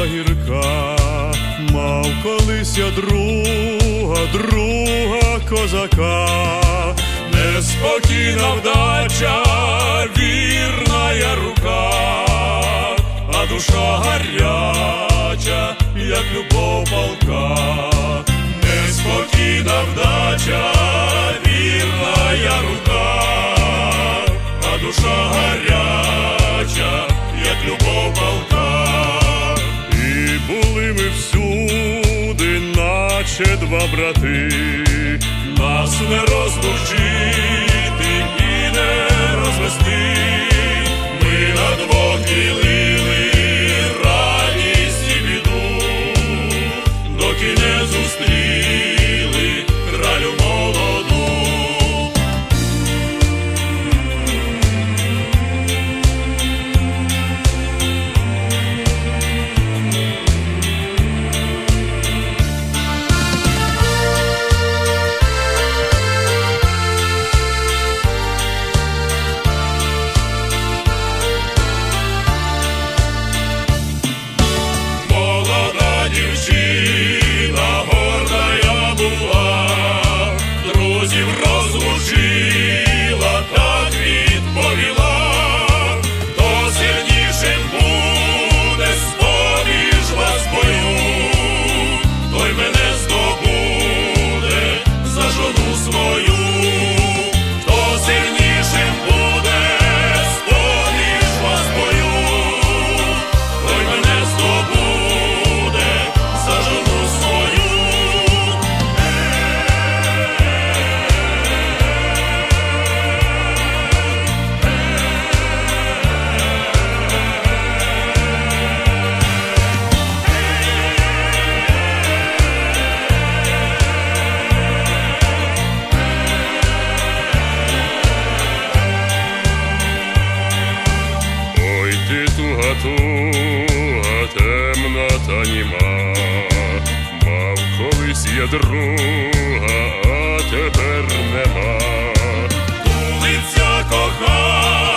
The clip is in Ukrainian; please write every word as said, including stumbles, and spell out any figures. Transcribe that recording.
правда гірка, мав колись я друга, друга козака. Неспокійна вдача, вірна я рука, а душа гаряча, як любов палка. Неспокійна вдача, вірна я рука, а душа гаряча, як любов палка. І були ми всюди, наче два брати, нас не розлучити і не розвести. Ми на двох ділили радість і біду, доки не зустріли кралю молоду. Дівчина горда я була, друзів розлучила, так відповіла. Хто сильнішим буде з-поміж вас бою, той мене здобуде за жону свою. Хто сильнішим буде з-поміж вас бою, той мене здобуде за жону свою. Ой, ти туга, туга, темна та німа, мав колись я друга, а тепер нема. Тулиться кохана